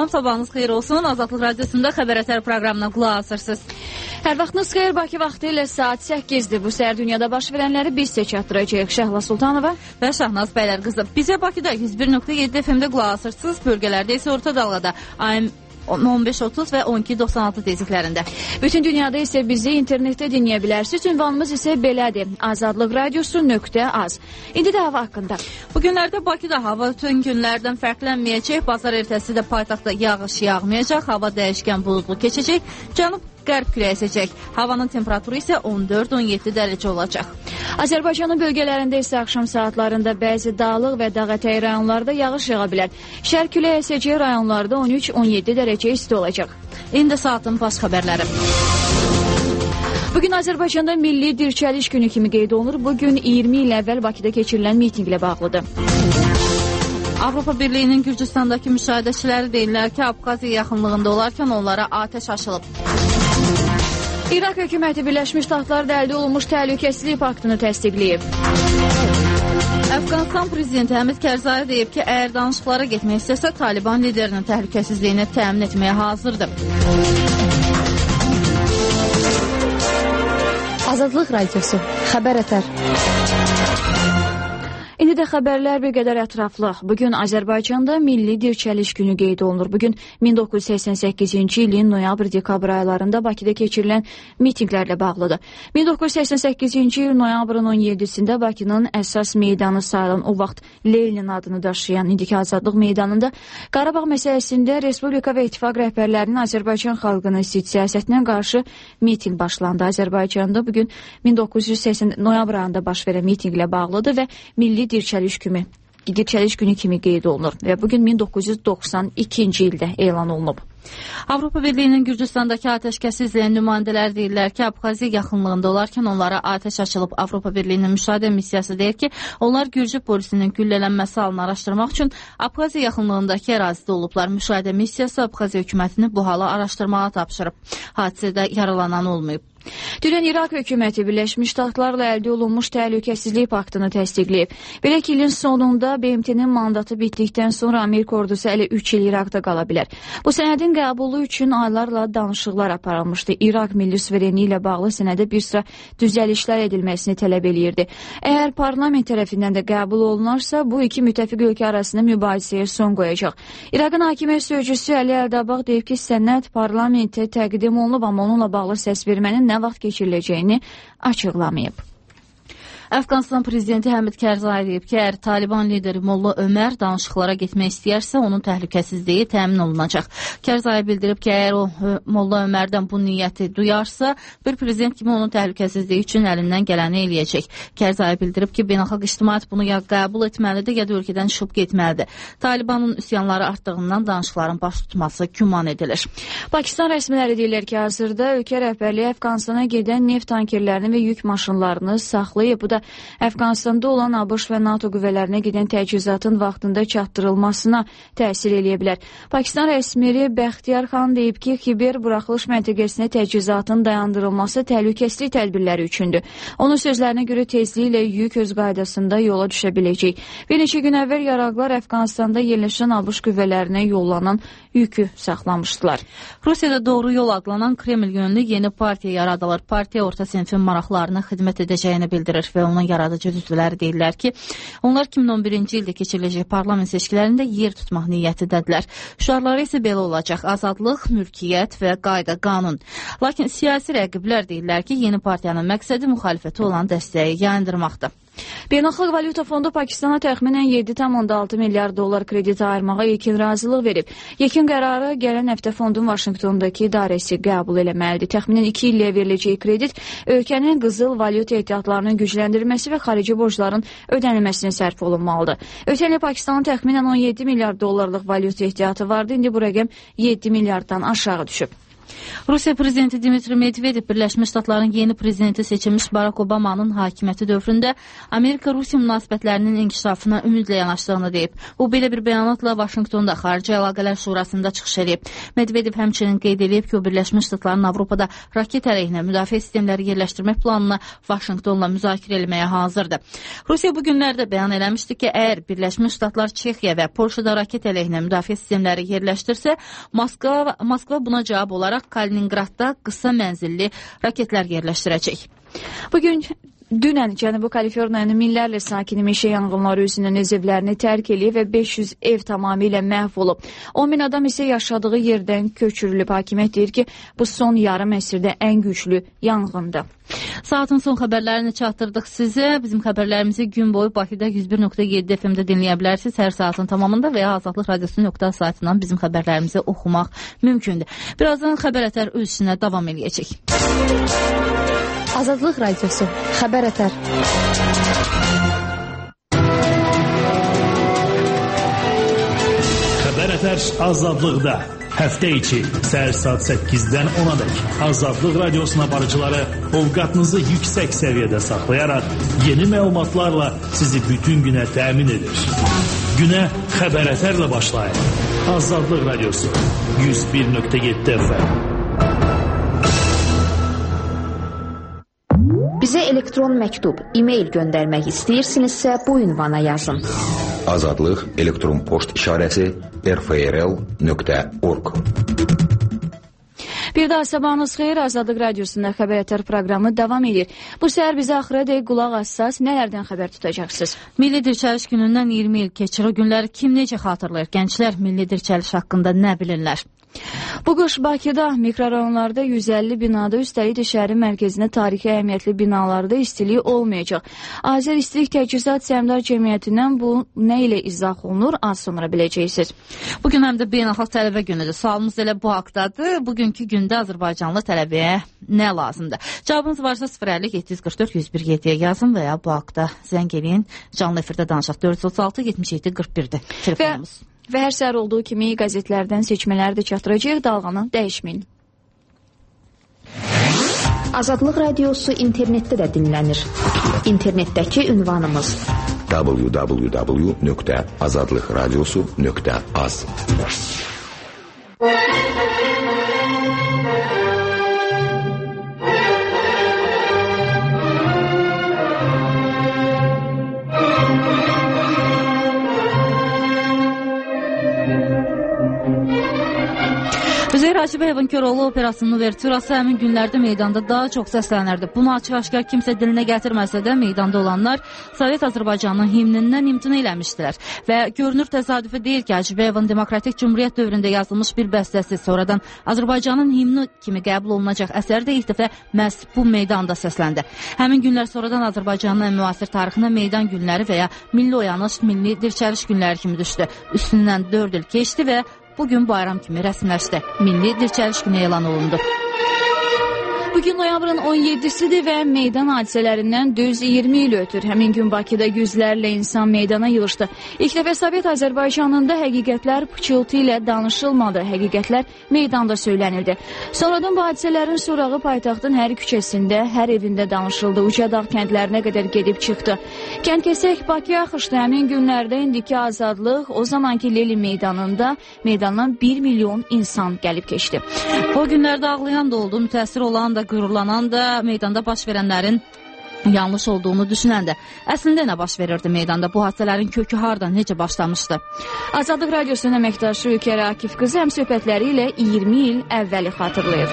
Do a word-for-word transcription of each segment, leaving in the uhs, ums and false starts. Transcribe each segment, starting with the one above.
salam, sabahınız xeyir olsun. Azadlıq Radiosunda Xəbər Ətər proqramına qulaq asırsınız. Hər vaxtınız xeyir, Bakı vaxtı ilə saat səkkizdir. Bu səhər dünyada baş verənləri biz sizə çatdıracağıq. Şəhla Sultanova və Şahnaz Bəylər qızı. Bizə Bakıda yüz bir nöqtə yeddi F M-də qulaq asırsınız. Bölgələrdə isə orta dalğada A M on beş otuz və on iki doxsan altı tezliklərində. Bütün dünyada isə bizi internetdə dinləyə bilərsiniz. Ünvanımız isə belədir: azadlıq radiosu nöqtə az. İndi də hava haqqında. Bu günlərdə Bakıda hava bütün günlərdən fərqlənməyəcək. Bazar ertəsi də paytaxtda yağış yağmayacaq. Hava dəyişkən buludlu keçəcək. Cənub qərb küləyi əsəcək. Havanın temperaturu isə on dörd on yeddi dərəcə olacaq. Azərbaycanın bölgələrində isə axşam saatlarında bəzi dağlıq və dağətəyi rayonlarda yağış yağa bilər. Şərq küləyi əsəcək, rayonlarda on üç on yeddi dərəcə isti olacaq. İndi saatın baş xəbərləri. Bugün Azərbaycanda Milli Dirçəliş Günü kimi qeyd olunur. Bugün iyirmi il əvvəl Bakıda keçirilən mitinqlə bağlıdır. Avropa Birliyinin Gürcüstandakı müşahidəçiləri deyirlər ki, Abxaziya yaxınlığında olarkən onlara atəş açılıb. İraq hökuməti Birləşmiş Ştatlarda əldə olunmuş təhlükəsizlik paktını təsdiqləyib. Əfqanistan prezidenti Həmid Kərzai deyib ki, əgər danışıqlara getmək istəsə, Taliban liderinin təhlükəsizliyini təmin etməyə hazırdır. Azadlıq Radiosu, Xəbər Ətər. İndi də xəbərlər bir qədər ətraflı. Bugün Azərbaycanda Milli Dirçəliş Günü qeyd olunur. Bugün min doqquz yüz səksən səkkizinci ilin noyabr-dekabr aylarında Bakıda keçirilən mitinqlərlə bağlıdır. min doqquz yüz səksən səkkizinci il noyabrın on yeddisində Bakının əsas meydanı sayılan, o vaxt Leylin adını daşıyan indiki Azadlıq meydanında Qarabağ məsələsində Respublika və İttifaq rəhbərlərinin Azərbaycan xalqının isti siyasətinə qarşı mitinq başlandı. Azərbaycanda bugün min doqquz yüz səksən noyabr ayında baş verən mitinqlə bağlıdır və Milli Dirçəliş Günü, Dirçəliş Günü kimi qeyd olunur və bugün min doqquz yüz doxsan ikinci ildə elan olunub. Avropa Birliyinin Gürcüstandakı atəşkəsi izləyən nümayəndələr deyirlər ki, Abxaziya yaxınlığında olarkən onlara atəş açılıb. Avropa Birliyinin müşahidə missiyası deyir ki, onlar Gürcü polisinin güllələnməsi halını araşdırmaq üçün Abxaziya yaxınlığındakı ərazidə olublar. Müşahidə missiyası Abxaziya hökumətini bu halı araşdırmağa tapşırıb. Hadisədə yaralanan olmayıb. Dünən İraq hökuməti Birləşmiş Ştatlarla əldə olunmuş təhlükəsizlik paktını təsdiqləyib. Belə ki, ilin sonunda B M T-nin mandatı bitdikdən sonra Amerika ordusu hələ üç il İraqda qala bilər. Bu sənədin qəbulu üçün aylarla danışıqlar aparılmışdı. İraq milli suverenliyi ilə bağlı sənədə bir sıra düzəlişlər edilməsini tələb eləyirdi. Əgər parlament tərəfindən də qəbul olunarsa, bu iki müttəfiq ölkə arasında mübahisəyə son qoyacaq. İraqın hakimiyyət sözcüsü Əli Ərdabağ deyib ki, sənəd parlamentə təqdim olunub, amma onunla bağlı səs vermənin nə vaxt keçiriləcəyini açıqlamayıb. Əfqanistan prezidenti Həmid Kərzai deyib ki, əgər Taliban lideri Molla Ömər danışıqlara getmək istəyərsə, onun təhlükəsizliyi təmin olunacaq. Kərzai bildirib ki, əgər o Molla Ömərdən bu niyyəti duyarsa, bir prezident kimi onun təhlükəsizliyi üçün əlindən gələni eləyəcək. Kərzai bildirib ki, beynəlxalq ictimaiyyət bunu ya qəbul etməlidir, ya da ölkədən çıxıb getməlidir. Talibanın üsyanları artdığından danışıqların baş tutması güman edilir. Pakistan rəsmiləri deyirlər ki, hazırda ölkə rəhbərliyi Əfqanistana gedən neft tankerlərini və yük maşınlarını saxlayıb. Bu da Əfqanistanda olan ABŞ və NATO qüvvələrinə gedən təchizatın vaxtında çatdırılmasına təsir eləyə bilər. Pakistan rəsmisi Bəxtiyar Xan deyib ki, kiber buraxılış məntəqəsinə təchizatın dayandırılması təhlükəsizlik tədbirləri üçündür. Onun sözlərinə görə tezliklə yük öz qaydasında yola düşə biləcək. Bir neçə gün əvvəl yaraqlar Əfqanistanda yerləşən ABŞ qüvvələrinə yollanan yükü saxlamışdılar. Rusiyada Doğru Yol adlanan Kreml yönlü yeni partiya yaradılır. Partiya orta sinfin maraqlarına xidmət edəcəyini bildirir və onun yaradıcı üzvləri deyirlər ki, onlar iki min on birinci ildə keçiriləcək parlament seçkilərində yer tutmaq niyyətindədirlər. Şüarları isə belə olacaq: azadlıq, mülkiyyət və qayda, qanun. Lakin siyasi rəqiblər deyirlər ki, yeni partiyanın məqsədi müxalifəti olan dəstəyi yayındırmaqdır. Beynəlxalq Valyuta Fondu Pakistana təxminən yeddi tam onda altı milyard dollar kredit ayırmağa ilkin razılıq verib. Yekin qərarı gələn həftə fondun Vaşinqtondakı idarəsi qəbul eləməlidir. Təxminən iki illiyə veriləcək kredit ölkənin qızıl valyuta ehtiyatlarının gücləndirilməsi və xarici borcların ödənilməsinə sərf olunmalıdır. Ötən il Pakistanın təxminən on yeddi milyard dollarlıq valyuta ehtiyatı vardı. İndi bu rəqəm yeddi milyarddan aşağı düşüb. Rusiya prezidenti Dmitri Medvedev Birləşmiş Ştatların yeni prezidenti seçilmiş Barack Obamanın hakimiyyəti dövründə Amerika-Rusiya münasibətlərinin inkişafına ümidlə yanaşdığını deyib. O, belə bir bəyanatla Vaşinqtonda Xarici Əlaqələr Şurasında çıxış edib. Medvedev həmçinin qeyd edib ki, o Birləşmiş Ştatların Avropada raket əleyhinə müdafiə sistemləri yerləşdirmək planını Vaşinqtonla müzakirə etməyə hazırdır. Rusiya bu günlərdə bəyan eləmişdi ki, əgər Birləşmiş Ştatlar Çexiya və Polşada raket əleyhinə müdafiə sistemləri yerləşdirsə, Moskva, Moskva buna cavab olaraq Kaliningradda qısa mənzilli raketlər yerləşdirəcək. Bugün dünən Cənubi Kaliforniyanın minlərlə sakini meşə yanğınları üzündən öz evlərini tərk eləyib və beş yüz ev tamamilə məhv olub. on min adam isə yaşadığı yerdən köçürülüb. Hakimiyyət deyir ki, bu son yarım əsrdə ən güclü yanğındır. Saatın son xəbərlərini çatdırdıq sizə. Bizim xəbərlərimizi gün boyu Bakıda yüz bir nöqtə yeddi F M-də dinləyə bilərsiniz. Hər saatın tamamında və ya Azadlıq Radiosu nöqtə saytından bizim xəbərlərimizi oxumaq mümkündür. Birazdan xəbər ətər öz işinə davam edəcək. Azadlıq Radiosu, xəbər ətər. Xəbər ətər azadlıqda. Həftə içi səhər saat səkkizdən ona dək Azadlıq Radiosuna barıcıları ovqatınızı yüksək səviyyədə saxlayaraq yeni məlumatlarla sizi bütün günə təmin edir. Günə xəbər ətərlə başlayın. Azadlıq Radiosu yüz bir nöqtə yeddi F M. Bizə elektron məktub, e-mail göndərmək istəyirsinizsə bu ünvana yazın. Azadlıq elektron poçt işarəsi r f r l nöqtə org. Bir daha sabahınız xeyir, Azadlıq Radiosunda xəbər ətər proqramı davam edir. Bu səhər bizə axıra dək qulaq assaz, nələrdən xəbər tutacaqsınız? Milli Dirçəliş günündən iyirmi il keçir. O günləri kim necə xatırlayır? Gənclər Milli Dirçəliş haqqında nə bilirlər? Bu qış Bakıda mikrorayonlarda yüz əlli binada, üstəlik də şəhərin mərkəzində tarixi əhəmiyyətli binalarda istilik olmayacaq. Azər İstilik Təchizat Səhmdar Cəmiyyətindən bu nə ilə izah olunur, az sonra biləcəksiniz. Bugün həm də beynəlxalq tələbə günüdür. Sualımız elə bu haqdadır. Bugünkü gündə Azərbaycanlı tələbəyə nə lazımdır? Cavabınız varsa sıfır əlli yeddi yüz qırx dörd yüz bir yeddiyə yazın və ya bu haqda zəng eləyin. Canlı efirdə danışaq. dörd yüz otuz altı yetmiş yeddi qırx birdir telefonumuz. Və Və hər səhər olduğu kimi qəzetlərdən seçmələri də çatdıracaq, dalğanı dəyişməyin. Azadlıq Radiosu internetdə də dinlənir. İnternetdəki ünvanımız w w w nöqtə azadlıqradiosu nöqtə az. Üzeyir Hacıbəyevin Köroğlu operasının uvertürası həmin günlərdə meydanda daha çox səslənirdi. Bunu açıq-aşkar kimsə dilinə gətirməsə də meydanda olanlar Sovet Azərbaycanının himnindən imtina eləmişdilər. Və görünür təsadüfi deyil ki, Hacıbəyevin Demokratik Cümhuriyyət dövründə yazılmış bir bəstəsi sonradan Azərbaycanın himni kimi qəbul olunacaq əsər də ilk dəfə məhz bu meydanda səsləndi. Həmin günlər sonradan Azərbaycanın ən müasir tarixinə meydan günləri və ya milli oyanış, milli dirçəliş günləri kimi düşdü. Üstündən dörd il keçdi və bugün bayram kimi rəsmiləşdi. Milli Dirçəliş günü elan olundu. Bugün noyabrın on yeddisidir və meydan hadisələrindən düz iyirmi il ötür. Həmin gün Bakıda yüzlərlə insan meydana yığışdı. İlk dəfə Sovet Azərbaycanında həqiqətlər pıçıltı ilə danışılmadı. Həqiqətlər meydanda söylənildi. Sonradan bu hadisələrin sorağı paytaxtın hər küçəsində, hər evində danışıldı. Ucadağ kəndlərinə qədər gedib çıxdı. Kəndkəsək Bakıya axışdı. Həmin günlərdə indiki Azadlıq, o zamanki Lenin meydanında meydandan bir milyon insan gəlib keçdi. O günlərdə ağlayan da oldu, mütəəssir olan da, qürurlanan da, meydanda baş verənlərin yanlış olduğunu düşünən də. Əslində nə baş verirdi meydanda? Bu hadisələrin kökü hardan, necə başlamışdı? Azadlıq Radiosunun əməkdaşı Ülkər Akif qızı həm söhbətləri ilə iyirmi il əvvəli xatırlayır.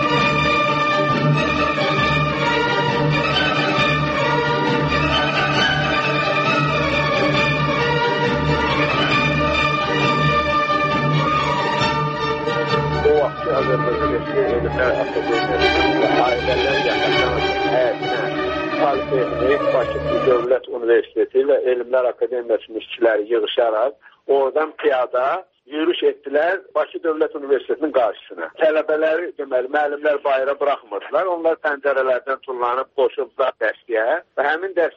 O vaxtki Azərbaycan Respublikasının akademiyasının ailələr yaxadan həyətinə Talibeyli Bakı Dövlət Universiteti ilə Elmlər Akademiyasının işçiləri yığışaraq oradan piyada yürüyüş etdilər Bakı Dövlət Universitetinin qarşısına. Tələbələri, deməli, müəllimlər bayıra buraxmırdılar. Onlar pəncərələrdən tullanıb qoşuldular dəstəyə və həmin dəstə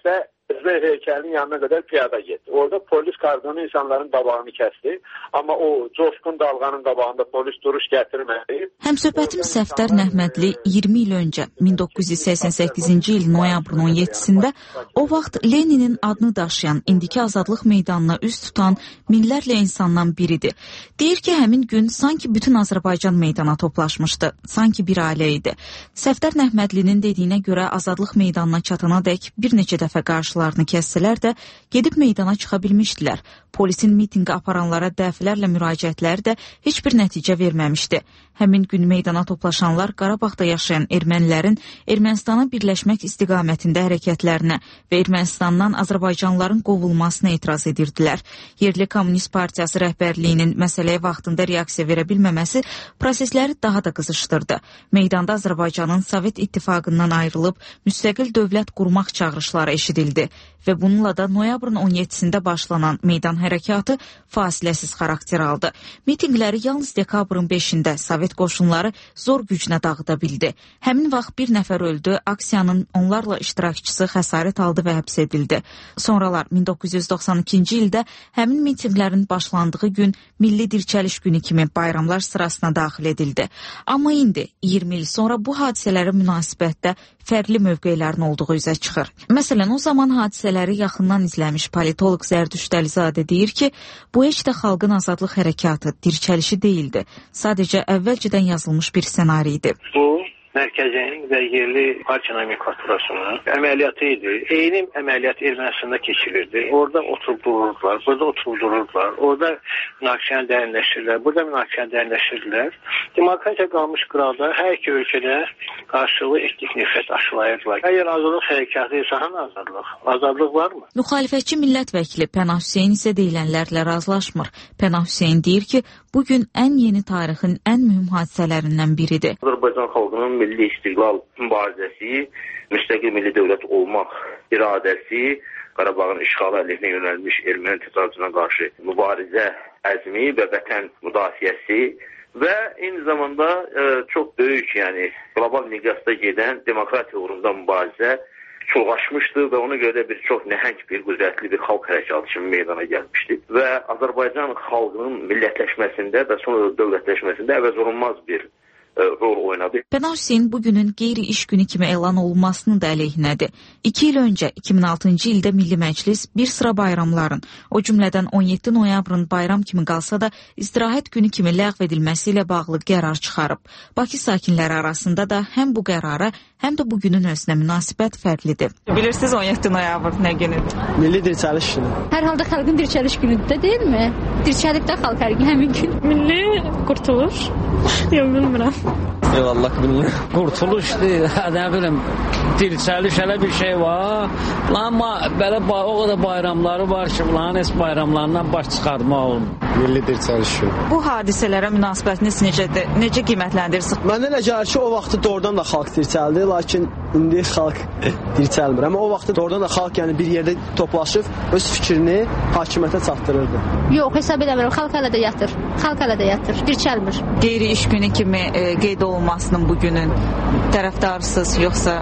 Özbək heykəlinin yanına qədər piyada getdi. Orada polis kordonu insanların qabağını kəsdi. Amma o coşqun dalğanın qabağında polis duruş gətirmədi. Həmsöhbətim Səfdər Nəhmədli iyirmi il öncə min doqquz yüz səksən səkkizinci il noyabrın on yeddisində o vaxt Leninin adını daşıyan indiki Azadlıq meydanına üz tutan minlərlə insandan biridir. Deyir ki, həmin gün sanki bütün Azərbaycan meydana toplaşmışdı. Sanki bir ailə idi. Səfdər Nəhmədlinin dediyinə görə Azadlıq meydanına çatana dək bir neçə dəfə qarşılarını kəssələr də gedib meydana çıxa bilmişdilər. Polisin mitinqə aparanlara dəfələrlə müraciətləri də heç bir nəticə verməmişdi. Həmin gün meydana toplaşanlar Qarabağda yaşayan ermənilərin Ermənistana birləşmək istiqamətində hərəkətlərinə və Ermənistandan Azərbaycanlıların qovulmasına etiraz edirdilər. Yerli Kommunist Partiyası rəhbərliyinin məsələyə vaxtında reaksiya verə bilməməsi prosesləri daha da qızışdırdı. Meydanda Azərbaycanın Sovet İttifaqından ayrılıb müstəqil dövlət qurmaq çağırışları eşidildi və bununla da noyabrın on yeddisində başlanan meydan hərəkatı fasiləsiz xarakter aldı. Mitinqləri yalnız dekabrın beşində Sovet qoşunları zor gücünə dağıda bildi. Həmin vaxt bir nəfər öldü, aksiyanın onlarla iştirakçısı xəsarət aldı və həbs edildi. Sonralar min doqquz yüz doxsan ikinci ildə həmin mitinqlərin başlandığı gün Milli Dirçəliş günü kimi bayramlar sırasına daxil edildi. Amma indi iyirmi il sonra bu hadisələrə münasibətdə fərqli mövqelərin olduğu üzə çıxır. Məsələn, o zaman hadisələri yaxından izləmiş politoloq Zərdüşt Əlizadə deyir ki, bu heç də xalqın azadlıq hərəkatı, dirçəlişi deyildi. Sadəcə əvvəlcədən yazılmış bir ssenari idi. Bu mərkəzin və yerli partiya nomenklaturasının əməliyyatı idi. Eyni əməliyyat Ermənistanda keçirilirdi. Orada oturub dururdular, burada oturub dururdular. Orada münaqişəni dərinləşdirdilər, burada münaqişəni dərinləşdirdilər. Demokratiya qalmış qıraqda hər iki ölkədə qarşılıqlı etnik nifrət aşılayırdılar. Əgər azadlıq hərəkatı isə hanı azadlıq? Azadlıq varmı? Müxalifətçi millət vəkili Pənah Hüseyn isə deyilənlərlə razılaşmır. Pənah Hüseyn deyir ki, bugün ən yeni tarixin ən mühüm hadisələrindən biridir. Azərbaycan xalqının milli istiqlal mübarizəsi, müstəqil milli dövlət olmaq iradəsi, Qarabağın işğalı əleyhinə yönəlmiş erməni təcavüzünə qarşı mübarizə əzmi və vətən müdafiəsi və eyni zamanda e, çox böyük, yəni qlobal miqyasda gedən demokratiya uğrunda mübarizə çoğlaşmışdı və ona görə bir çox nəhəng bir, qüdrətli bir xalq hərəkatı kimi meydana gəlmişdi. Və Azərbaycan xalqının millətləşməsində və sonra dövlətləşməsində əvəzolunmaz bir rol oynadı. Pənah Hüseyn bugünün qeyri-iş günü kimi elan olunmasını da əleyhinədir. İki il öncə, iki min altıncı ildə Milli Məclis bir sıra bayramların, o cümlədən on yeddi noyabrın bayram kimi qalsa da istirahət günü kimi ləğv edilməsi ilə bağlı qərar çıxarıb. Bakı sakinləri arasında da həm bu qərara, həm də bugünün özünə münasibət fərqlidir. Bilirsiniz on yeddi noyabr nə günüdür? Milli dirçəliş günü. Hər halda xalqın dirçəliş günüdür də, deyilmi? Dirçəlik də xalq hər gün həmin gün. Milli qurtuluş. Yox, bilmirəm. Eyvallah, bilmirəm. Qurtuluşdur, nə bilim, dirçəliş elə bir şey var. Amma belə o qədər bayramları var ki, bunların heç bayramlarından baş çıxartmaq olmur. Milli dirçəliş günü. Bu hadisələrə münasibətiniz necədir? Necə qiymətləndirirsiniz? Mənə elə gəlir ki, o vaxtı doğrudan da xalq dirçəldi, lakin indi xalq dirçəlmir. Amma o vaxtı doğrudan da xalq yəni bir yerdə toplaşıb öz fikrini hakimiyyətə çatdırırdı. Yox, hesab edəmirəm. Xalq hələ də yatır. Xalq hələ də yatır. Dirçəlmir. Qeyri-iş günü kimi e, qeyd olunmasının bugünün tərəfdarsınız, yoxsa?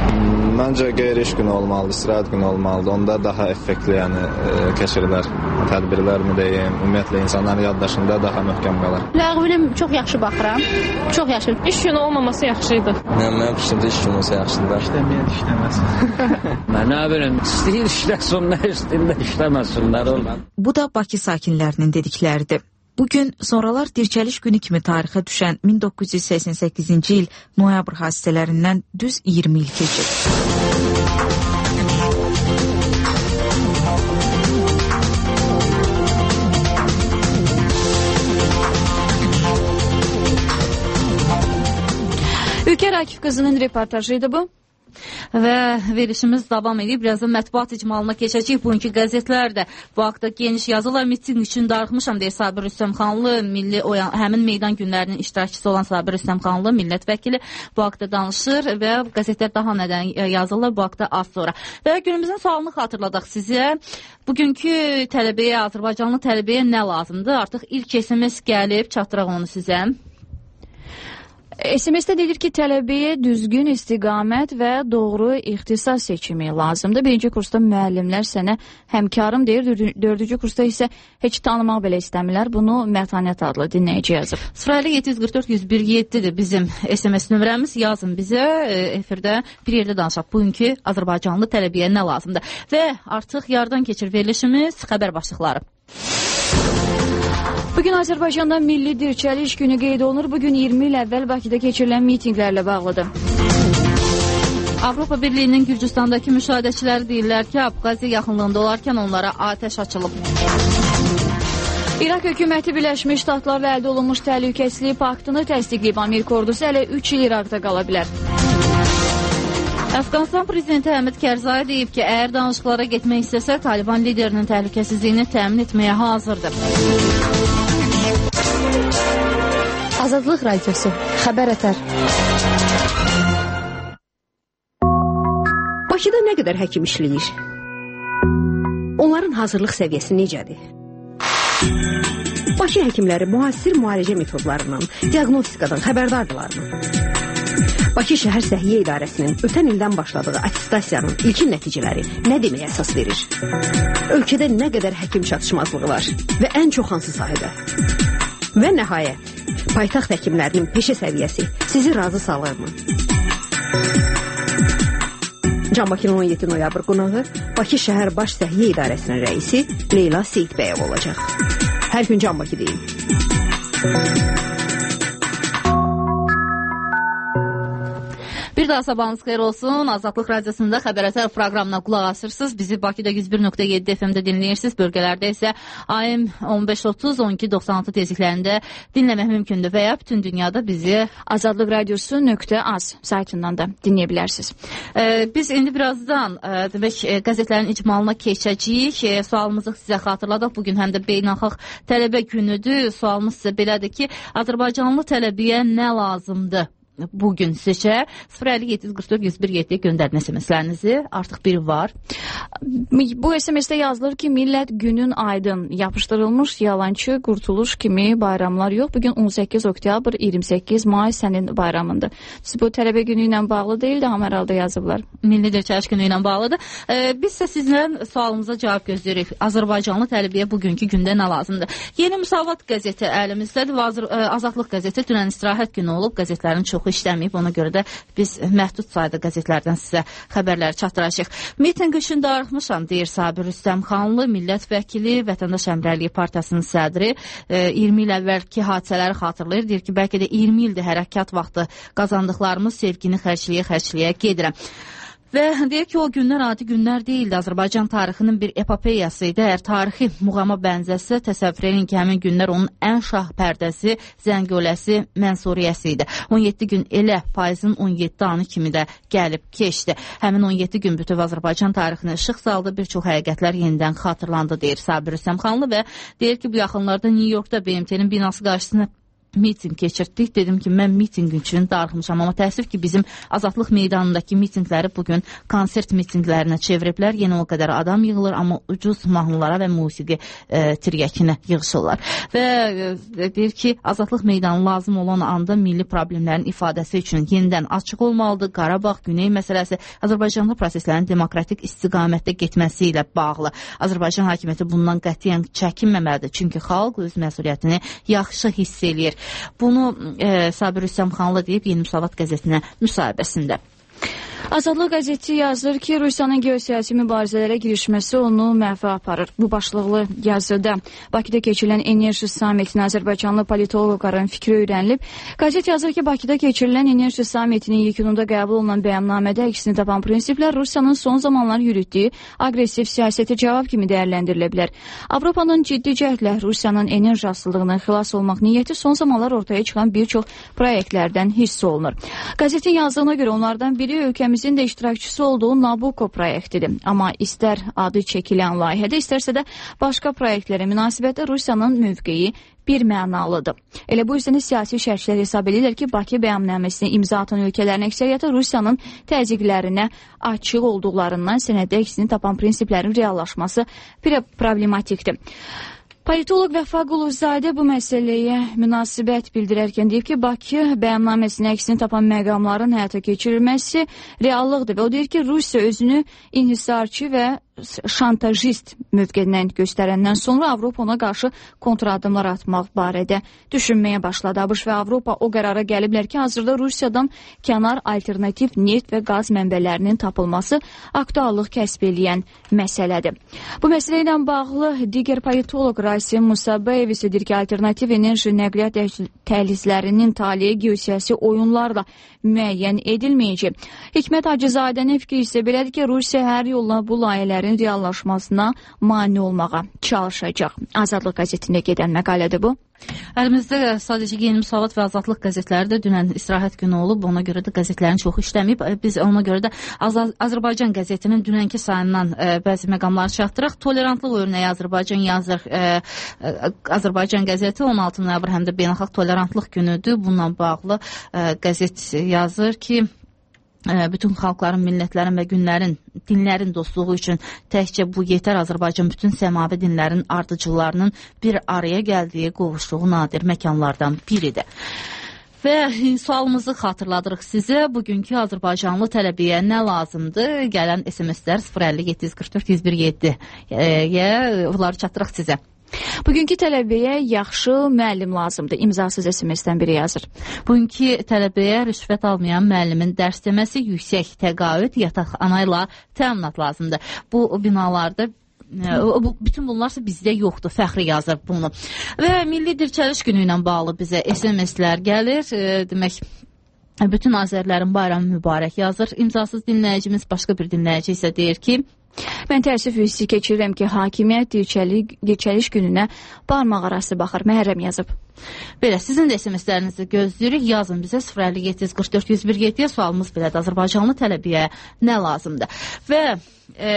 Məncə qeyri-iş günü olmalıdır, istirahət günü olmalıdır. Onda daha effektli, yəni e, keçirilər, tədbirlər mi deyim, ümumiyyətlə insanların yaddaşında daha möhkəm qalar. Ləğvinə çox yaxşı baxıram. Çox yaxşı. İş günü olmaması yaxşıydı. Nə, mənim fikrimcə iş günü olsa yaxşıdır. İşləməyən işləməz. Mən nə bilim, istəyir işləsin, nə istəyir də işləməsinlər. Bu da Bakı sakinlərinin dedikləridir. Bugün sonralar dirçəliş günü kimi tarixə düşən min doqquz yüz səksən səkkizinci il noyabr hadisələrindən düz iyirmi il keçir. Ülker Akif qızının reportajıydı bu. Və verilişimiz davam edib. Birazdan mətbuat icmalına keçəcək. Bugünkü qəzetlərdə bu haqda geniş yazılar. Miting üçün darıxmışam deyə Sabir Rüstəmxanlı, milli oyan, həmin meydan günlərinin iştirakçısı olan Sabir Rüstəmxanlı millət vəkili bu haqda danışır və qəzetlər daha nədən yazırlar bu haqda az sonra. Və günümüzün sualını xatırladaq sizə. Bugünkü tələbəyə, Azərbaycanlı tələbəyə nə lazımdır? Artıq ilk S M S gəlib, çatdıraq onu sizə. S M S-də deyilir ki, tələbəyə düzgün istiqamət və doğru ixtisas seçimi lazımdır. Birinci kursda müəllimlər sənə həmkarım deyir, dördüncü kursda isə heç tanımaq belə istəmirlər. Bunu Mətanət adlı dinləyici yazıb. sıfır yeddi yüz qırx dörd yüz bir yeddidir bizim S M S nömrəmiz. Yazın bizə, efirdə bir yerdə danışaq. Bugünkü Azərbaycanlı tələbəyə nə lazımdır? Və artıq yardan keçir verilişimiz, xəbər başlıqları. Bugün Azərbaycanda Milli Dirçəliş günü qeyd olunur. Bugün iyirmi il əvvəl Bakıda keçirilən mitinqlərlə bağlıdır. Avropa Birliyinin Gürcüstandakı müşahidəçiləri deyirlər ki, Abqaziya yaxınlığında olarkən onlara atəş açılıb. İraq hökuməti Birləşmiş Ştatlarla əldə olunmuş təhlükəsizlik paktını təsdiqləyib. Amerika ordusu hələ üç il İraqda qala bilər. Əfqanistan prezidenti Həmid Kərzai deyib ki, əgər danışıqlara getmək istəsə, Taliban liderinin təhlükəsizliyini təmin etməyə hazırdır. Azadlıq Radiosu, xəbər ətər. Bakıda nə qədər həkim işləyir? Onların hazırlıq səviyyəsi necədir? Bakı həkimləri müasir müalicə metodlarından, diaqnostikadan xəbərdardırlarmı? Bakı Şəhər Səhiyyə İdarəsinin ötən ildən başladığı attestasiyanın ilkin nəticələri nə deməyə əsas verir? Ölkədə nə qədər həkim çatışmazlığı var və ən çox hansı sahədə? Və nəhayət, paytaxt həkimlərinin peşə səviyyəsi sizi razı salırmı? Can Bakının on yeddi noyabr qonağı Bakı Şəhər Baş Səhiyyə İdarəsinin rəisi Leyla Seyidbəyev olacaq. Hər gün Can Bakı deyil. Bir daha sabahınız xeyir olsun. Azadlıq Radiosunda Xəbər Ətər proqramına qulaq asırsınız. Bizi Bakıda yüz bir nöqtə yeddi F M-də dinləyirsiniz. Bölgələrdə isə A M on beş otuz on iki doxsan altı tezliklərində dinləmək mümkündür və ya bütün dünyada bizi Azadlıq Radiosu nöqtə az saytından da dinləyə bilərsiniz. Ee, biz indi birazdan e, demək e, qəzetlərin icmalına keçəcəyik. E, sualımızı sizə xatırladıq. Bugün həm də beynəlxalq tələbə günüdür. Sualımız sizə belədir ki, Azərbaycanlı tələbəyə nə lazımdır? Bugün sizcə sıfır yeddi yüz qırx dörd yüz bir yeddiyə göndərin S M S-lərinizi. Artıq biri var. Bu S M S-də yazılır ki, millət günün aydın yapışdırılmış yalançı qurtuluş kimi bayramlar yox. Bugün on səkkiz oktyabr, iyirmi səkkiz may sənin bayramındır. Siz bu tələbə günü ilə bağlı deyil də, amma hər halda yazıblar. Milli Dirçəliş günü ilə bağlıdır. Ee, biz isə sizlə sualımıza cavab gözləyirik. Azərbaycanlı tələbəyə bugünkü gündə nə lazımdır? Yeni Müsavat qəzeti əlimizdədir. Vazir, ə, Azadlıq qəzeti dünən istirahət günü olub. Qəzetlərin çoxu işləməyib. Ona görə də biz məhdud sayda qəzetlərdən sizə xəbərləri çatdıracağıq. Miting üçün darıxmışam, deyir Sabir Rüstəmxanlı, millət vəkili, Vətəndaş Həmrəyliyi Partiyasının sədri. iyirmi il əvvəlki hadisələri xatırlayır. Deyir ki, bəlkə də iyirmi ildir hərəkat vaxtı qazandıqlarımız sevgini xərcliyə-xərcliyə gedirəm. Və deyir ki, o günlər adi günlər deyildi. Azərbaycan tarixinin bir epopeyası idi. Əgər tarixi muğama bənzəsə, təsəvvür edin ki, həmin günlər onun ən şah pərdəsi, zəngöləsi, mənsuriyyəsi idi. on yeddi gün elə payızın on yeddi anı kimi də gəlib keçdi. Həmin on yeddi gün bütöv Azərbaycan tarixini işıq saldı, bir çox həqiqətlər yenidən xatırlandı, deyir Sabir Rüstəmxanlı və deyir ki, bu yaxınlarda New Yorkda B M T-nin binası qarşısına miting keçirdik. Dedim ki, mən miting üçün darıxmışam, amma təəssüf ki, bizim Azadlıq meydanındakı mitingləri bugün konsert mitinglərinə çeviriblər. Yenə o qədər adam yığılır, amma ucuz mahnılara və musiqi e, tiryəkinə yığışırlar. Və e, deyir ki, Azadlıq meydanı lazım olan anda milli problemlərin ifadəsi üçün yenidən açıq olmalıdır. Qarabağ, Güney məsələsi Azərbaycanlı proseslərin demokratik istiqamətdə getməsi ilə bağlı. Azərbaycan hakimiyyəti bundan qətiyyən çəkinməməlidir. Çünki xalq öz məsuliyyətini yaxşı hiss eləyir. Bunu e, Sabir Rüstəmxanlı deyib Yeni Müsavat qəzetinə müsahibəsində. Azadlıq qəzeti yazır ki, Rusiyanın geosiyasi mübarizələrə girişməsi onu məhvə aparır. Bu başlıqlı yazıda Bakıda keçirilən Enerji Sammitinin Azərbaycanlı politologların fikri öyrənilib. Qəzet yazır ki, Bakıda keçirilən Enerji Sammitinin yekununda qəbul olunan bəyannamədə əksini tapan prinsiplər Rusiyanın son zamanlar yürütdüyü aqressiv siyasəti cavab kimi dəyərləndirilə bilər. Avropanın ciddi cəhdlə Rusiyanın enerji asılılığından xilas olmaq niyyəti son zamanlar ortaya çıxan bir çox proyektlərdən hiss olunur. Qəzetin yazdığına görə onlardan biri ölkəmizin də iştirakçısı olduğu Nabucco proyektidir. Amma istər adı çəkilən layihədə, istərsə də başqa proyektlərə münasibətdə Rusiyanın mövqeyi bir mənalıdır. Elə bu yüzden siyasi şərhçilər hesab edirlər ki, Bakı bəyannaməsini imza atan ölkələrin əksəriyyəti Rusiyanın təzyiqlərinə açıq olduqlarından sənəddə əksini tapan prinsiplərin reallaşması bir problematikdir. Politolog Vəfa Quluzadə bu məsələyə münasibət bildirərkən deyib ki, Bakı bəyannaməsinin əksini tapan məqamların həyata keçirilməsi reallıqdır və o deyir ki, Rusiya özünü inhisarçı və şantajist mövqedən göstərəndən sonra Avropa ona qarşı kontradımlar atmaq barədə düşünməyə başladı. ABŞ və Avropa o qərara gəliblər ki, hazırda Rusiyadan kənar alternativ neft və qaz mənbələrinin tapılması aktuallıq kəsb eləyən məsələdir. Bu məsələ ilə bağlı digər politoloq Rasim Musabayev isə deyir ki, alternativ enerji nəqliyyat təhlizlərinin taliyi geosiyasi oyunlarla müəyyən edilməyəcək. Hikmət Hacızadənin fikri isə belədir ki, Rusiya hər yolla bu layihələrin reallaşmasına mane olmağa çalışacaq. Azadlıq qəzetində gedən məqalədir bu. Əlimizdə sadəcə Yeni Müsavat və Azadlıq qəzetləri də dünən istirahət günü olub. Ona görə də qəzetlərin çoxu işləməyib. Biz ona görə də Az Azərbaycan qəzetinin dünənki sayından ə, bəzi məqamları çatdıraq. Tolerantlıq örnəyi Azərbaycan yazır. Ə, ə, Azərbaycan qəzeti on altı noyabr həm də beynəlxalq tolerantlıq günüdür. Bununla bağlı ə, qəzet yazır ki, bütün xalqların, millətlərin və günlərin, dinlərin dostluğu üçün təkcə bu yetər. Azərbaycan bütün səmavi dinlərin ardıcılarının bir araya gəldiyi, qovuşduğu nadir məkanlardan biridir. Və sualımızı xatırladırıq sizə. Bugünkü Azərbaycanlı tələbəyə nə lazımdır? Gələn S M S-lər sıfır əlli yeddi yüz qırx dörd yüz bir yeddiyə bunları çatdırıq sizə. Bugünkü tələbəyə yaxşı müəllim lazımdır. İmzasız S M S-dən biri yazır. Bugünkü tələbəyə rüşvət almayan müəllimin dərs deməsi, yüksək təqaüd, yataqxana ilə təminat lazımdır. Bu binalarda bütün bunlarsa bizdə yoxdur. Fəxri yazır bunu. Və Milli Dirçəliş günü ilə bağlı bizə S M S-lər gəlir. E, demək bütün azərlərin bayramı mübarək yazır. İmzasız dinləyicimiz, başqa bir dinləyici isə deyir ki, mən təəssüf hissi keçirirəm ki, hakimiyyət dirçəlik, dirçəliş gününə barmaq arası baxır. Məhərrəm yazıb. Belə, sizin də S M S-lərinizi gözləyirik. Yazın bizə sıfır əlli yeddi yüz qırx dörd yüz bir yeddiyə. Sualımız belədir. Azərbaycanlı tələbəyə nə lazımdır? Və e,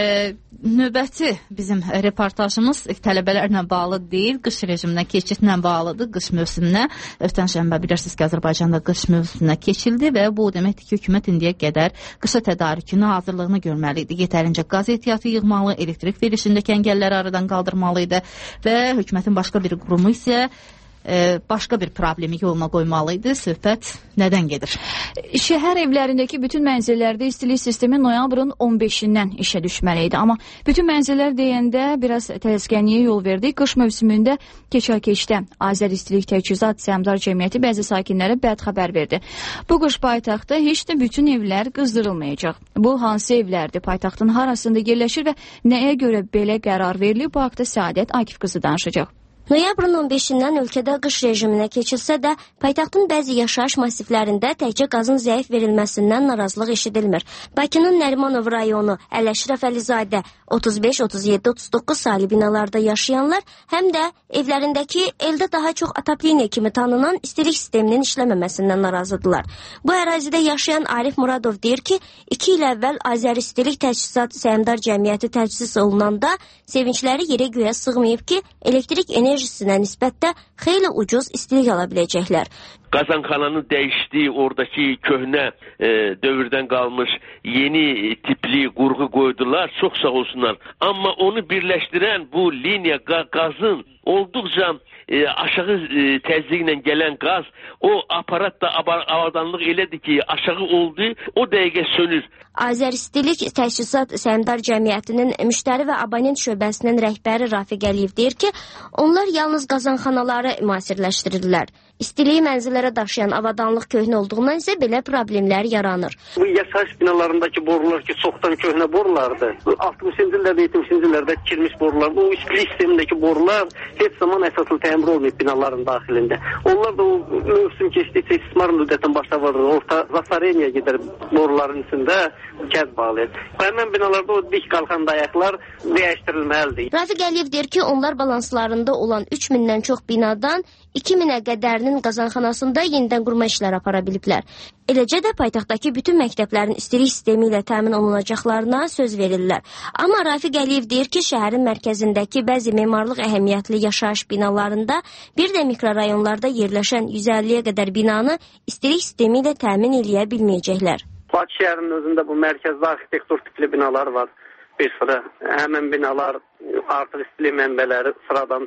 növbəti bizim reportajımız tələbələrlə bağlı deyil, qış rejiminə keçidlə bağlıdır, qış mövsümünə. Ötən şənbə bilirsiniz ki, Azərbaycanda qış mövsümünə keçildi və bu deməkdir ki, hökumət indiyə qədər qışa tədarükünü, hazırlığını görməli idi. Yetərincə qaz ehtiyatı yığmalı, elektrik verişindəki əngəlləri aradan qaldırmalı idi və hökumətin başqa bir qurumu isə e, başqa bir problemi yoluna qoymalı idi. Söhbət nədən gedir? Şəhər evlərindəki bütün mənzillərdə istilik sistemi noyabrın on beşindən işə düşməli idi. Amma bütün mənzillər deyəndə biraz tələskənliyə yol verdi. Qış mövsümündə Keçəlkeçdə Azər İstilik Təchizat Səhmdar Cəmiyyəti bəzi sakinlərə bəd xəbər verdi. Bu qış paytaxtda heç də bütün evlər qızdırılmayacaq. Bu hansı evlərdir? Paytaxtın harasında yerləşir və nəyə görə belə qərar verilib? Bu haqda Səadət Akif qızı danışacaq. Noyabrın on beşindən ölkədə qış rejiminə keçilsə də, paytaxtın bəzi yaşayış masiflərində təkcə qazın zəif verilməsindən narazılıq eşidilmir. Bakının Nərimanov rayonu, Əl-Əşrəf Əlizadə, otuz beş, otuz yeddi, otuz doqquz saylı binalarda yaşayanlar həm də evlərindəki eldə daha çox atapliniya kimi tanınan istilik sisteminin işləməməsindən narazıdırlar. Bu ərazidə yaşayan Arif Muradov deyir ki, iki il əvvəl Azər İstilik Təchizat Səhmdar Cəmiyyəti təsis olunanda sevincləri yerə göyə sığmayıb ki, elektrik enerjisinə nisbətdə xeyli ucuz istilik ala biləcəklər. Qazanxananın dəyişdiyi oradakı köhnə e, dövrdən qalmış yeni tipli qurğu qoydular, çox sağ olsunlar. Amma onu birləşdirən bu liniya qazın olduqca e, aşağı e, təzyiqlə gələn qaz, o aparat da avadanlıq elədir ki, aşağı oldu, o dəqiqə sönür. Azər İstilik Təchizat Səhmdar Cəmiyyətinin müştəri və abonent şöbəsinin rəhbəri Rafiq Əliyev deyir ki, onlar yalnız qazanxanaları müasirləşdirirlər. İstiliyi mənzillərə daşıyan avadanlıq köhnə olduğundan isə belə problemlər yaranır. Bu yaşayış binalarındakı borular ki, çoxdan köhnə borulardır. altmışıncı illərdə, yetmişinci illərdə tikilmiş borular. Bu istilik sistemindəki borular heç zaman əsaslı təmir olmayıb binaların daxilində. Onlar da o mövsüm keçdikcə istismar müddətindən başlanır. Orta zasareniya gedir boruların içində kəz bağlayır. Həmin binalarda o dik qalxan dayaqlar dəyişdirilməlidir. Rafiq Əliyev deyir ki, onlar balanslarında olan üç mindən çox binadan iki minə qədərinin qazanxanasında yenidən qurma işləri apara biliblər. Eləcə də paytaxtdakı bütün məktəblərin istilik sistemi ilə təmin olunacaqlarına söz verirlər. Amma Rafiq Əliyev deyir ki, şəhərin mərkəzindəki bəzi memarlıq əhəmiyyətli yaşayış binalarında, bir də mikrorayonlarda yerləşən yüz əlliyə qədər binanı istilik sistemi ilə təmin eləyə bilməyəcəklər. Bakı şəhərinin özündə bu mərkəzdə arxitektur tipli binalar var. Bir sıra həmin binalar artıq istilik mənbələri sıradan çıxıb.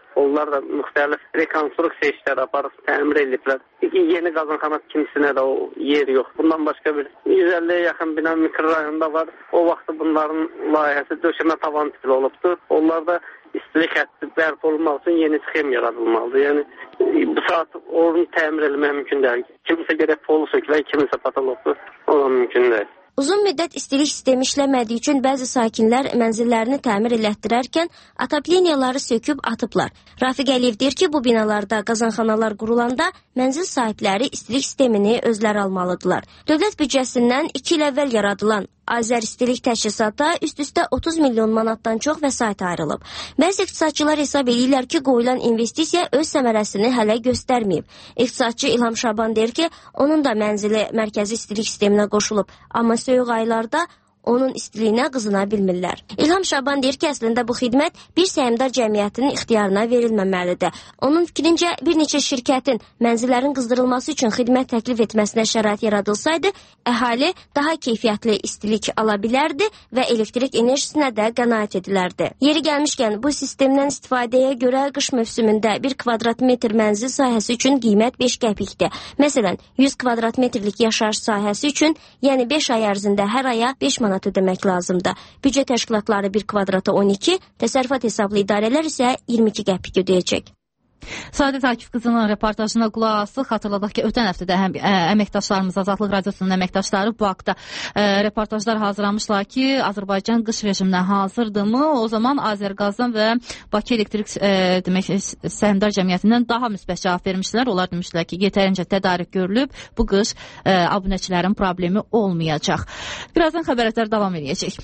Onlar da müxtəlif rekonstruksiya işləri aparıb təmir ediblər. Yeni qazanxana tikintisinə də o yer yox. Bundan başqa bir yüz əlliyə yaxın bina mikrorayonda var. O vaxt bunların layihəsi döşəmə tavan tipli olubdur. Onlar da istilik xətti bərpa olunmaq üçün yeni sxem yaradılmalıdır. Yəni bu saat onu təmir etmək mümkün deyil. Kimisə gərək polu sökülər, kimisə patologdur. O da mümkün deyil. Uzun müddət istilik sistemi işləmədiyi üçün bəzi sakinlər mənzillərini təmir elətdirərkən atapleniyaları söküb atıblar. Rafiq Əliyev deyir ki, bu binalarda qazanxanalar qurulanda mənzil sahibləri istilik sistemini özləri almalıdırlar. Dövlət büdcəsindən iki il əvvəl yaradılan Azər İstilik Təchizata üst-üstə otuz milyon manatdan çox vəsait ayrılıb. Bəzi iqtisadçılar hesab edirlər ki, qoyulan investisiya öz səmərəsini hələ göstərməyib. İqtisadçı İlham Şaban deyir ki, onun da mənzili mərkəzi istilik sisteminə qoşulub, amma soyuq aylarda onun istiliyinə qızına bilmirlər. İlham Şaban deyir ki, əslində bu xidmət bir səhmdar cəmiyyətinin ixtiyarına verilməməlidir. Onun fikrincə, bir neçə şirkətin mənzillərin qızdırılması üçün xidmət təklif etməsinə şərait yaradılsaydı, əhali daha keyfiyyətli istilik ala bilərdi və elektrik enerjisinə də qənaət edilərdi. Yeri gəlmişkən, bu sistemdən istifadəyə görə qış mövsümündə bir kvadrat metr mənzil sahəsi üçün qiymət beş qəpikdir. Məsələn, yüz kvadrat metrlik yaşayış sahəsi üçün, yəni beş ay ərzində hər aya beş manat ödəmək lazımdır. Büdcə təşkilatları bir kvadrata on iki, təsərrüfat hesablı idarələr isə iyirmi iki qəpik ödəyəcək. Saadət Akif qızının reportajına qulaq asıq. Xatırladaq ki, ötən həftədə həm ə, əməkdaşlarımız, Azadlıq Radiosunun əməkdaşları bu haqda ə, reportajlar hazırlamışlar ki, Azərbaycan qış rejiminə hazırdırmı? O zaman Azərqazdan və Bakı Elektrik ə, demək, səhmdar cəmiyyətindən daha müsbət cavab vermişlər. Onlar demişlər ki, yetərincə tədarük görülüb, bu qış ə, abunəçilərin problemi olmayacaq. Birazdan xəbərətlər davam edəcək.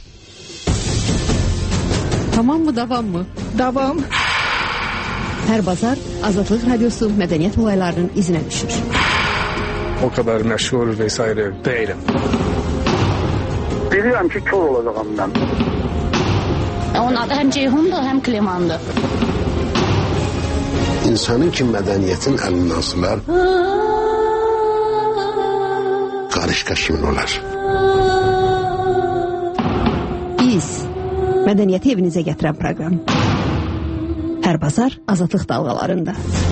Tamam mı, davam mı? Davam. Hər bazar Azadlıq Radiosu mədəniyyət olaylarının izinə düşür. O kadar məşğul vesaire değilim. Bilirəm ki, kör olacağım mən. Onun adı həm Ceyhundur, həm Klimandır. İnsanın ki, mədəniyyətin əlindən asılar, qarışqa kimin olar? Biz, mədəniyyəti evinizə gətirən proqram. Hər bazar Azadlıq dalğalarında.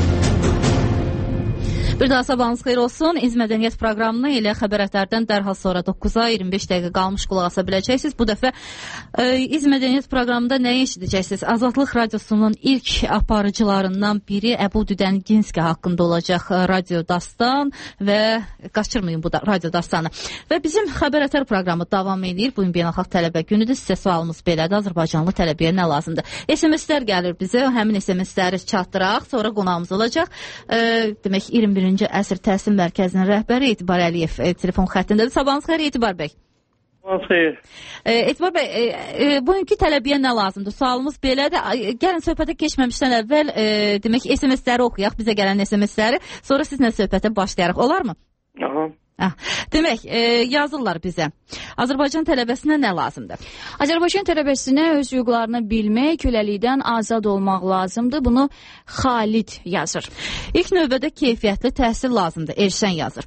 Bir daha sabahınız xeyir olsun. İz Mədəniyyət proqramına ilə xəbərətlərdən dərhal sonra doqquza iyirmi beş dəqiqə qalmış qulaq asa biləcəksiniz. Bu dəfə e, İz Mədəniyyət proqramında nəyi eşidəcəksiniz? Azadlıq Radiosunun ilk aparıcılarından biri Əbu Düdənginski haqqında olacaq Radio Dastan və qaçırmayın bu da Radio Dastanı. Və bizim xəbərətlər proqramı davam edir. Bugün Beynəlxalq Tələbə Günüdür. Sizə sualımız belədir. Azərbaycanlı tələbəyə nə lazımdır? S M S-lər gəlir bizə. Həmin S M S-ləri çatdıraq. Sonra qonağımız olacaq. E, demək iyirmi birinci əsr təhsil mərkəzinin rəhbəri Etibar Əliyev e, telefon xəttindədir. Sabahınız xeyir Etibar bəy. Sabahınız xeyir. E, Etibar bəy, e, e, bugünkü tələbəyə nə lazımdır? Sualımız belədir. Gəlin söhbətə keçməmişdən əvvəl e, demək S M S-ləri oxuyaq, bizə gələn S M S-ləri. Sonra sizlə söhbətə başlayarıq. Olar mı? Aha. Ah, demək, e, yazırlar bizə. Azərbaycan tələbəsinə nə lazımdır? Azərbaycan tələbəsinə öz hüquqlarını bilmək, köləlikdən azad olmaq lazımdır. Bunu Xalid yazır. İlk növbədə keyfiyyətli təhsil lazımdır. Erşən yazır.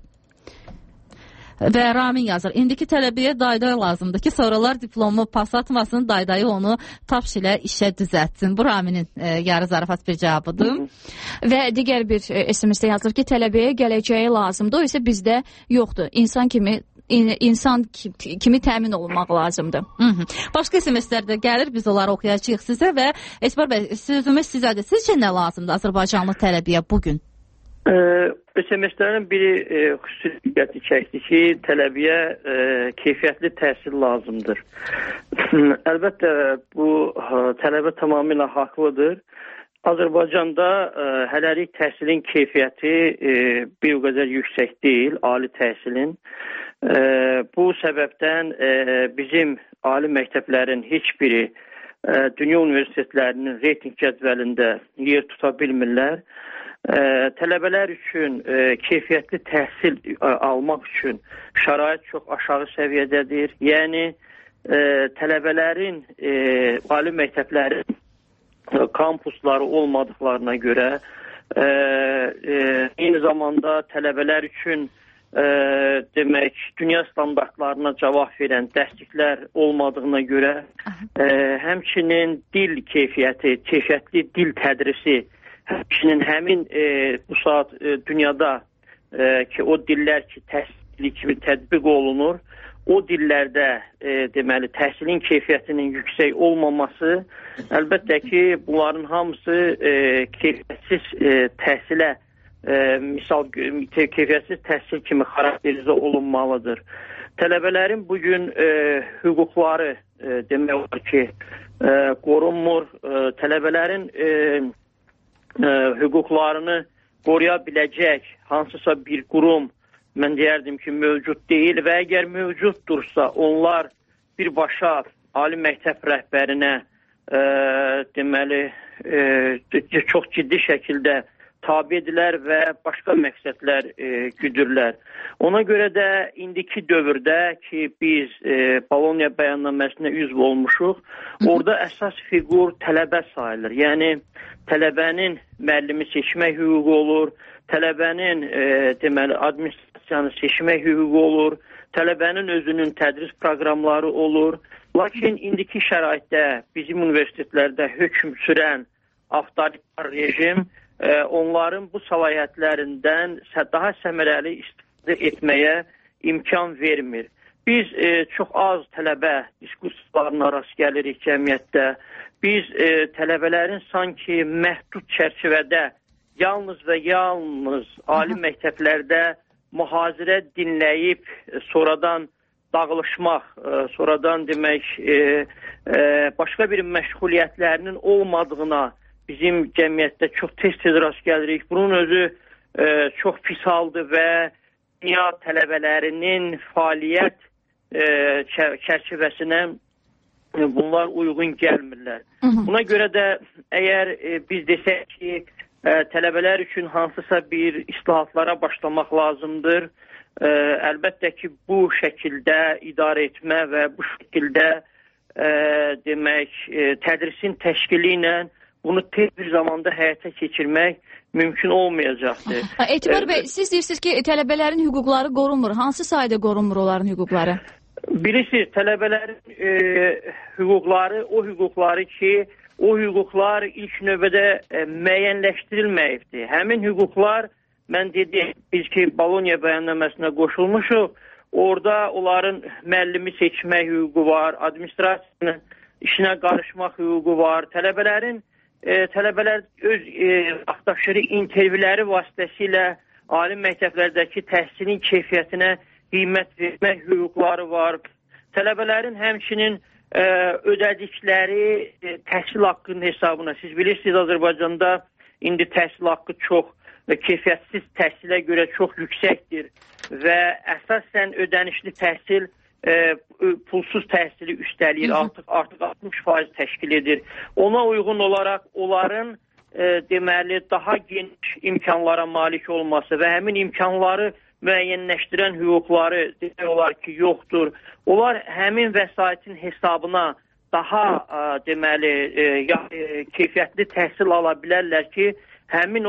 Və Ramin yazır. İndiki tələbəyə dayday lazımdır ki, sonralar diplomu pas atmasın, daydayı onu tapş ilə işə düzətsin. Bu Raminin e, yarı zarafat bir cavabıdır. Və digər bir e, S M S-də yazılır ki, tələbəyə gələcəyi lazımdır. O isə bizdə yoxdur. İnsan kimi in, insan kimi təmin olunmaq lazımdır. Hı -hı. Başqa S M S-lər də gəlir, biz onları oxuyacağıq sizə və Etibar bəy, sözümüz sizədir. Sizcə nə lazımdır Azərbaycanlı tələbəyə bugün? S M S-lərin biri e, xüsusi diqqəti çəkdi ki, tələbəyə e, keyfiyyətli təhsil lazımdır. Əlbəttə, bu tələbə tamamilə haqlıdır. Azərbaycanda e, hələlik təhsilin keyfiyyəti e, bir o qədər yüksək deyil, ali təhsilin. E, bu səbəbdən e, bizim ali məktəblərin heç biri e, dünya universitetlərinin reyting cədvəlində yer tuta bilmirlər. Ə, tələbələr üçün ə, keyfiyyətli təhsil ə, almaq üçün şərait çox aşağı səviyyədədir. Yəni ə, tələbələrin ə, ali məktəblərin ə, kampusları olmadıqlarına görə ə, ə, eyni zamanda tələbələr üçün ə, demək dünya standartlarına cavab verən dərsliklər olmadığına görə ə, həmçinin dil keyfiyyəti, keyfiyyətli dil tədrisi həmçinin həmin e, bu saat e, dünyada e, ki o dillər ki təhsil kimi tətbiq olunur, o dillərdə e, deməli təhsilin keyfiyyətinin yüksək olmaması, əlbəttə ki, bunların hamısı e, keyfiyyətsiz e, təhsilə e, misal keyfiyyətsiz təhsil kimi xarakterizə olunmalıdır. Tələbələrin bugün e, hüquqları e, demək olar ki e, qorunmur. E, tələbələrin e, e, hüquqlarını qoruya biləcək hansısa bir qurum, mən deyərdim ki, mövcud deyil və əgər mövcuddursa, onlar birbaşa ali məktəb rəhbərinə e, deməli e, çox ciddi şəkildə tabi edilər və başqa məqsədlər e, güdürlər. Ona görə də indiki dövrdə ki, biz e, Bologna bəyannaməsinə üzv olmuşuq, orada əsas fiqur tələbə sayılır. Yəni, tələbənin müəllimi seçmək hüququ olur, tələbənin e, deməli, administrasiyanı seçmək hüququ olur, tələbənin özünün tədris proqramları olur. Lakin indiki şəraitdə bizim universitetlərdə hökm sürən avtoritar rejim e, onların bu səlahiyyətlərindən daha səmərəli istifadə etməyə imkan vermir. Biz e, çox az tələbə diskussiyalarına rast gəlirik cəmiyyətdə. Biz e, tələbələrin sanki məhdud çərçivədə yalnız və yalnız ali məktəblərdə mühazirə dinləyib sonradan dağılışmaq, sonradan demək başqa bir məşğuliyyətlərinin olmadığına bizim cəmiyyətdə çox tez-tez rast gəlirik. Bunun özü çox pis haldır və dünya tələbələrinin fəaliyyət çərçivəsinə bunlar uyğun gəlmirlər. Buna görə də əgər biz desək ki, tələbələr üçün hansısa bir islahatlara başlamaq lazımdır. Ə, əlbəttə ki, bu şəkildə idarə etmə və bu şəkildə ə, demək, ə, tədrisin təşkili ilə bunu tez bir zamanda həyata keçirmək mümkün olmayacaqdır. Etibar bəy, siz deyirsiniz ki, tələbələrin hüquqları qorunmur. Hansı sayədə qorunmur onların hüquqları? Bilirsiniz, tələbələrin ə, hüquqları, o hüquqları ki, o hüquqlar ilk növbədə e, müəyyənləşdirilməyibdir. Həmin hüquqlar, mən dedim, biz ki, Bologna bəyannaməsinə qoşulmuşuq, orada onların müəllimi seçmək hüququ var, administrasiyanın işinə qarışmaq hüququ var, tələbələrin, e, tələbələr öz e, vaxtaşırı intervüləri vasitəsilə ali məktəblərdəki təhsilin keyfiyyətinə qiymət vermək hüquqları var. Tələbələrin həmçinin Ə, ödədikləri ə, təhsil haqqının hesabına. Siz bilirsiniz, Azərbaycanda indi təhsil haqqı çox və keyfiyyətsiz təhsilə görə çox yüksəkdir və əsasən ödənişli təhsil ə, pulsuz təhsili üstəliyir, artıq, artıq altmış faiz təşkil edir. Ona uyğun olaraq onların ə, deməli daha geniş imkanlara malik olması və həmin imkanları müəyyənləşdirən hüquqları demək olar ki, yoxdur. Onlar həmin vəsaitin hesabına daha ə, deməli ə, ə, keyfiyyətli təhsil ala bilərlər ki, həmin o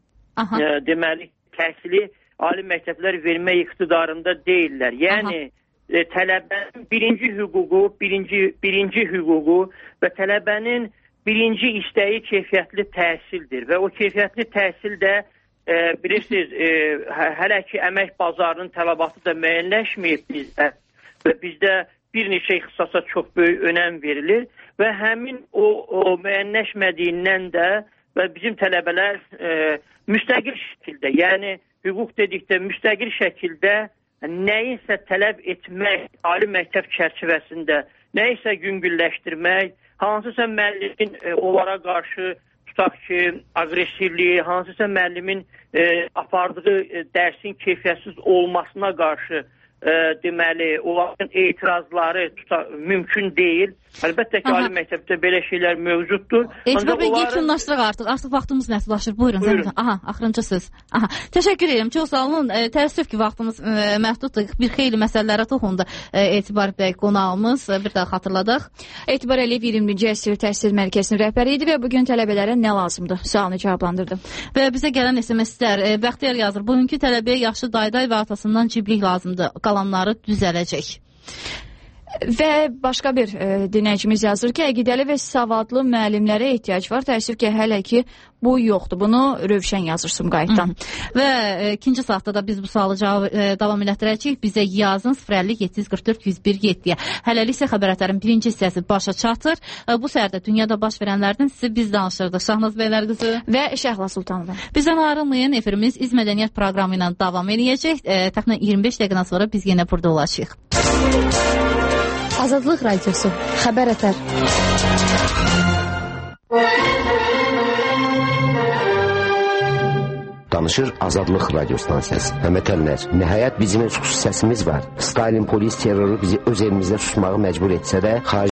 ə, deməli təhsili ali məktəblər vermək iqtidarında deyirlər. Yəni ə, tələbənin birinci hüququ, birinci, birinci hüququ və tələbənin birinci istəyi keyfiyyətli təhsildir və o keyfiyyətli təhsil də E, bilirsiniz, e, hələ ki əmək bazarının tələbatı da müəyyənləşməyib bizdə və bizdə bir neçə ixtisasa çox böyük önəm verilir və həmin o, o müəyyənləşmədiyindən də və bizim tələbələr e, müstəqil şəkildə, yəni hüquq dedikdə müstəqil şəkildə nəyinsə tələb etmək ali məktəb çərçivəsində, nəyinsə yüngülləşdirmək, hansısa müəllimin e, onlara qarşı tutaq ki, aqressivliyi, hansısa müəllimin e, apardığı e, dərsin keyfiyyətsiz olmasına qarşı e, deməli, onların etirazları tuta, mümkün deyil. Əlbəttə ki, ali məktəbdə belə şeylər mövcuddur. Etibar bəy, yekunlaşdıraq artıq. Artıq vaxtımız məhdudlaşır. Buyurun. Buyurun. Aha, axırıncı söz. Aha. Təşəkkür edirəm. Çox sağ olun. E, təəssüf ki, vaxtımız e, məhduddur. Bir xeyli məsələlərə toxundu. E, Etibar bəy qonağımız. E, bir daha xatırladıq. Etibar Əliyev iyirminci əsr təhsil mərkəzinin rəhbəri idi və bugün tələbələrə nə lazımdır? Sualını cavablandırdı. Və bizə gələn S M S-lər e, Bəxtiyar yazır. Bugünkü tələbəyə yaxşı dayday və atasından ciblik lazımdır. Qalanları düzələcək. Və başqa bir e, dinləyicimiz yazır ki, əqidəli və savadlı müəllimlərə ehtiyac var. Təəssüf ki, hələ ki bu yoxdur. Bunu Rövşən yazır Sumqayıtdan. Və e, ikinci saatda da biz bu sualı cavab, e, davam elətdirəcəyik. Bizə yazın sıfır əlli yeddi yüz qırx dörd yüz bir yeddiyə. Hələlik isə xəbər ətərin birinci hissəsi başa çatır. E, bu səhərdə dünyada baş verənlərdən sizi biz danışırdıq. Şahnaz Beylər qızı və Şəhla Sultanova. Bizdən ayrılmayın. Efirimiz İz Mədəniyyət proqramı ilə davam edəcək. E, təxminən iyirmi beş dəqiqədən sonra biz yenə burada olacağıq. Azadlıq Radiosu. Xəbər ətər. Danışır Azadlıq Radio stansiyası. Həmətənlər, nəhayət bizim öz xüsusi səsimiz var. Stalin polis terroru bizi öz evimizdə susmağı məcbur etsə də,